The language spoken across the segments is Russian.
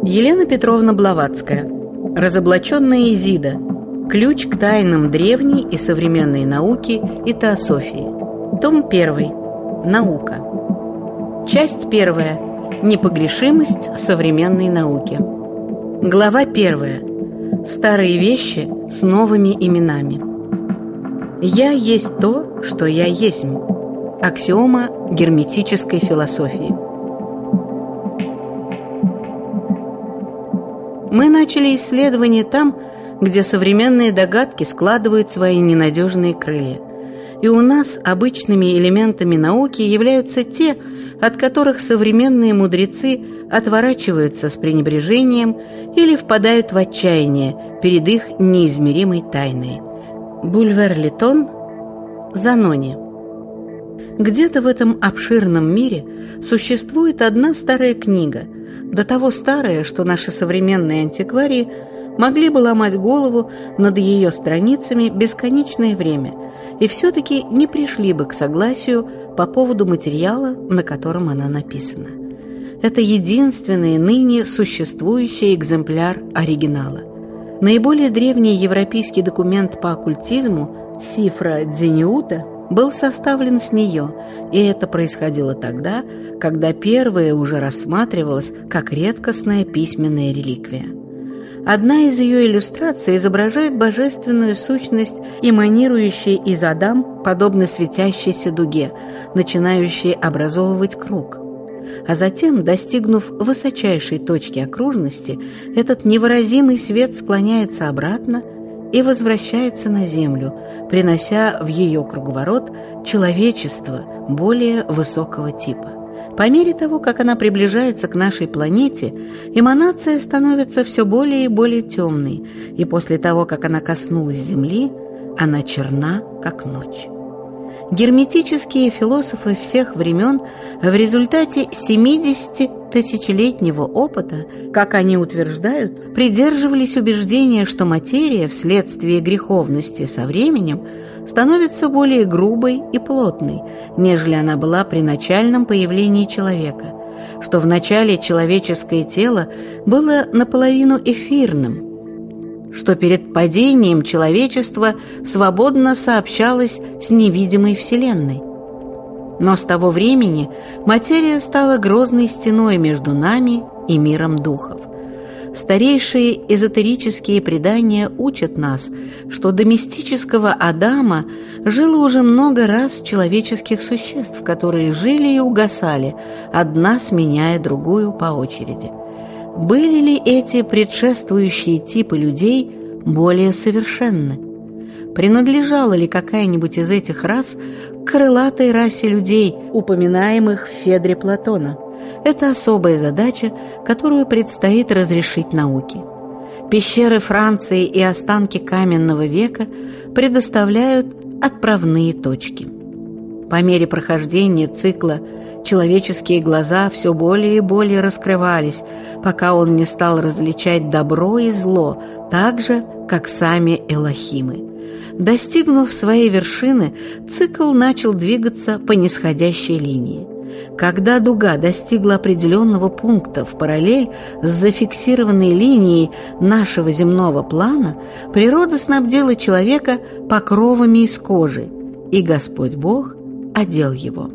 Елена Петровна Блаватская. Разоблаченная Изида. Ключ к тайнам древней и современной науки и теософии. Том 1. Наука. Часть 1. Непогрешимость современной науки. Глава 1. Старые вещи с новыми именами. «Я есть то, что я есмь». Аксиома герметической философии. Мы начали исследование там, где современные догадки складывают свои ненадежные крылья. И у нас обычными элементами науки являются те, от которых современные мудрецы отворачиваются с пренебрежением или впадают в отчаяние перед их неизмеримой тайной. Бульвер-Летон, Занони. Где-то в этом обширном мире существует одна старая книга, до того старая, что наши современные антикварии могли бы ломать голову над ее страницами бесконечное время и все-таки не пришли бы к согласию по поводу материала, на котором она написана. Это единственный ныне существующий экземпляр оригинала. Наиболее древний европейский документ по оккультизму «Сифра Дзениута» был составлен с нее, и это происходило тогда, когда первая уже рассматривалась как редкостная письменная реликвия. Одна из ее иллюстраций изображает божественную сущность, эманирующую из Адам, подобно светящейся дуге, начинающей образовывать круг. А затем, достигнув высочайшей точки окружности, этот невыразимый свет склоняется обратно и возвращается на Землю, принося в ее круговорот человечество более высокого типа. По мере того, как она приближается к нашей планете, эманация становится все более и более темной, и после того, как она коснулась Земли, она черна, как ночь. Герметические философы всех времен в результате 70-тысячелетнего опыта, как они утверждают, придерживались убеждения, что материя вследствие греховности со временем становится более грубой и плотной, нежели она была при начальном появлении человека, что вначале человеческое тело было наполовину эфирным, что перед падением человечество свободно сообщалось с невидимой Вселенной. Но с того времени материя стала грозной стеной между нами и миром духов. Старейшие эзотерические предания учат нас, что до мистического Адама жило уже много раз человеческих существ, которые жили и угасали, одна сменяя другую по очереди. Были ли эти предшествующие типы людей более совершенны? Принадлежала ли какая-нибудь из этих рас к крылатой расе людей, упоминаемых в Федре Платона? Это особая задача, которую предстоит разрешить науке. Пещеры Франции и останки каменного века предоставляют отправные точки. По мере прохождения цикла человеческие глаза все более и более раскрывались, пока он не стал различать добро и зло, так же, как сами элохимы. Достигнув своей вершины, цикл начал двигаться по нисходящей линии. Когда дуга достигла определенного пункта в параллель с зафиксированной линией нашего земного плана, природа снабдила человека покровами из кожи, и Господь Бог одел его.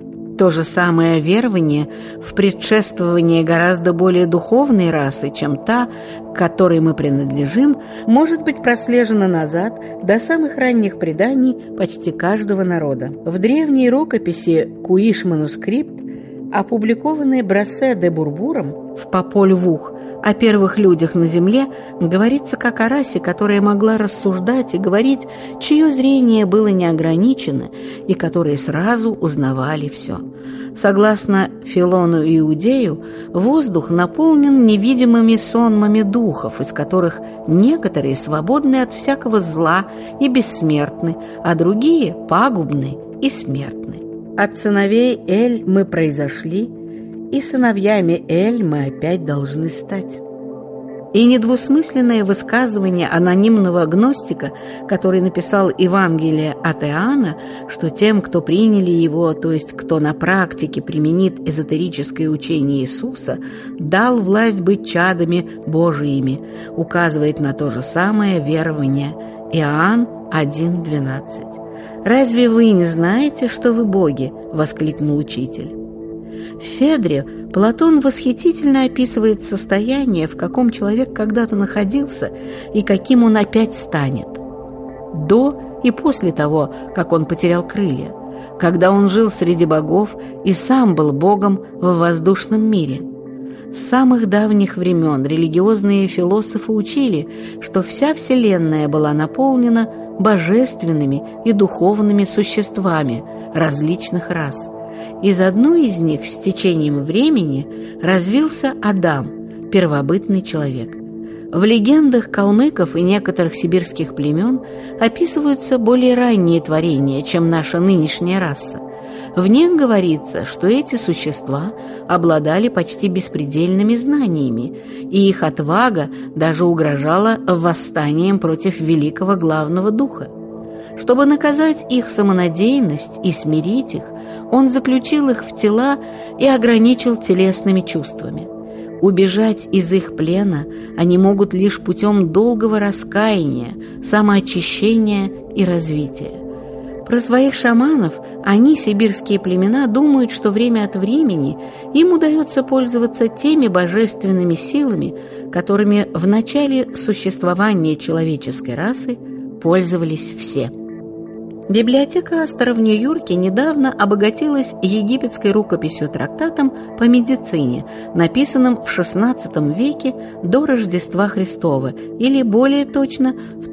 То же самое верование в предшествование гораздо более духовной расы, чем та, к которой мы принадлежим, может быть прослежено назад до самых ранних преданий почти каждого народа. В древней рукописи «Куиш-манускрипт», опубликованной Брассе де Бурбуром в Пополь-Вух, о первых людях на Земле, говорится как о расе, которая могла рассуждать и говорить, чье зрение было неограничено и которые сразу узнавали все. Согласно Филону Иудею, воздух наполнен невидимыми сонмами духов, из которых некоторые свободны от всякого зла и бессмертны, а другие пагубны и смертны. От сыновей Эль мы произошли, и сыновьями Эль мы опять должны стать. И недвусмысленное высказывание анонимного гностика, который написал Евангелие от Иоанна, что тем, кто приняли его, то есть кто на практике применит эзотерическое учение Иисуса, дал власть быть чадами Божиими, указывает на то же самое верование. Иоанн 1:12. «Разве вы не знаете, что вы боги?» — воскликнул учитель. В Федре Платон восхитительно описывает состояние, в каком человек когда-то находился и каким он опять станет. До и после того, как он потерял крылья, когда он жил среди богов и сам был богом в воздушном мире. С самых давних времен религиозные философы учили, что вся Вселенная была наполнена божественными и духовными существами различных рас. Из одной из них с течением времени развился Адам, первобытный человек. В легендах калмыков и некоторых сибирских племен описываются более ранние творения, чем наша нынешняя раса. В них говорится, что эти существа обладали почти беспредельными знаниями, и их отвага даже угрожала восстанием против великого главного духа. Чтобы наказать их самонадеянность и смирить их, он заключил их в тела и ограничил телесными чувствами. Убежать из их плена они могут лишь путем долгого раскаяния, самоочищения и развития. Про своих шаманов они, сибирские племена, думают, что время от времени им удается пользоваться теми божественными силами, которыми в начале существования человеческой расы пользовались все. Библиотека Астора в Нью-Йорке недавно обогатилась египетской рукописью-трактатом по медицине, написанным в XVI веке до Рождества Христова, или более точно в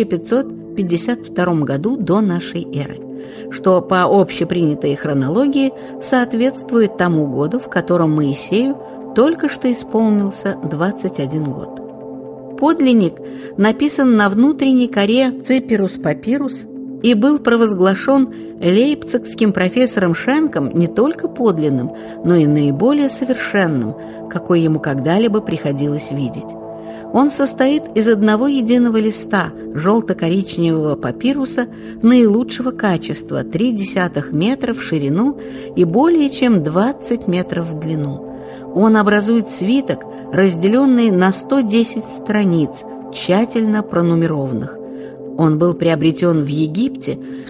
1552 году до нашей эры, что по общепринятой хронологии соответствует тому году, в котором Моисею только что исполнился 21 год. Подлинник написан на внутренней коре Ципирус Папирус и был провозглашен лейпцигским профессором Шенком не только подлинным, но и наиболее совершенным, какой ему когда-либо приходилось видеть. Он состоит из одного единого листа желто-коричневого папируса наилучшего качества, 0,3 метра в ширину и более чем 20 метров в длину. Он образует свиток, разделенный на 110 страниц, тщательно пронумерованных. Он был приобретен в Египте в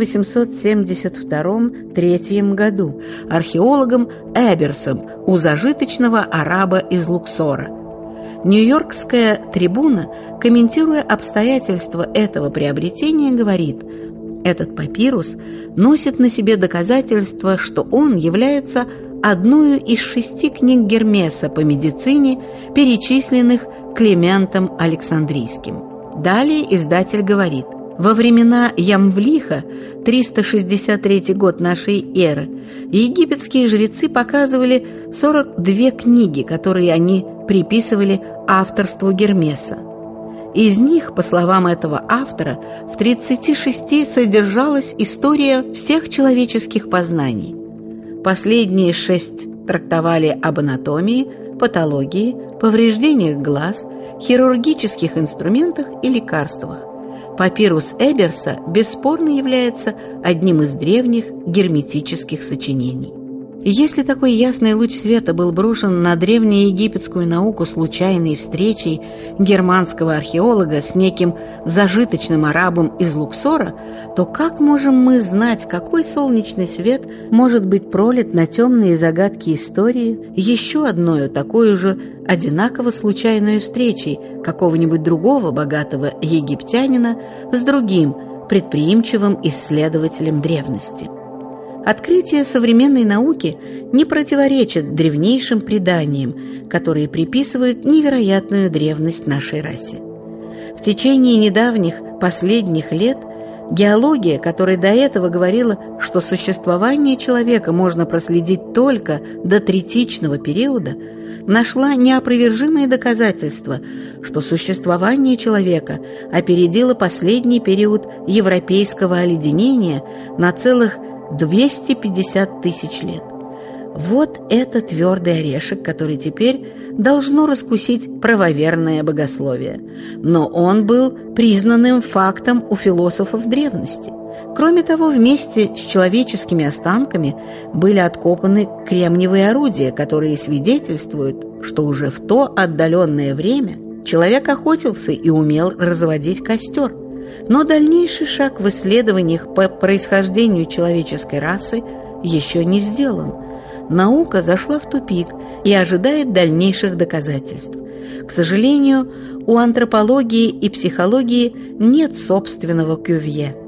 1872-3 году археологом Эберсом у зажиточного араба из Луксора. Нью-Йоркская трибуна, комментируя обстоятельства этого приобретения, говорит: «Этот папирус носит на себе доказательство, что он является одной из 6 книг Гермеса по медицине, перечисленных Климентом Александрийским». Далее издатель говорит: во времена Ямвлиха, 363 год нашей эры, египетские жрецы показывали 42 книги, которые они приписывали авторству Гермеса. Из них, по словам этого автора, в 36 содержалась история всех человеческих познаний. Последние 6 трактовали об анатомии, патологии, повреждениях глаз, хирургических инструментах и лекарствах. Папирус Эберса бесспорно является одним из древних герметических сочинений. И если такой ясный луч света был брошен на древнеегипетскую науку случайной встречей германского археолога с неким зажиточным арабом из Луксора, то как можем мы знать, какой солнечный свет может быть пролит на темные загадки истории еще одной такой же одинаково случайной встречей какого-нибудь другого богатого египтянина с другим предприимчивым исследователем древности? Открытия современной науки не противоречат древнейшим преданиям, которые приписывают невероятную древность нашей расе. В течение недавних последних лет геология, которая до этого говорила, что существование человека можно проследить только до третичного периода, нашла неопровержимые доказательства, что существование человека опередило последний период европейского оледенения на целых 250 тысяч лет. Вот это твердый орешек, который теперь должно раскусить правоверное богословие. Но он был признанным фактом у философов древности. Кроме того, вместе с человеческими останками были откопаны кремниевые орудия, которые свидетельствуют, что уже в то отдаленное время человек охотился и умел разводить костер. Но дальнейший шаг в исследованиях по происхождению человеческой расы еще не сделан. Наука зашла в тупик и ожидает дальнейших доказательств. К сожалению, у антропологии и психологии нет собственного Кювье.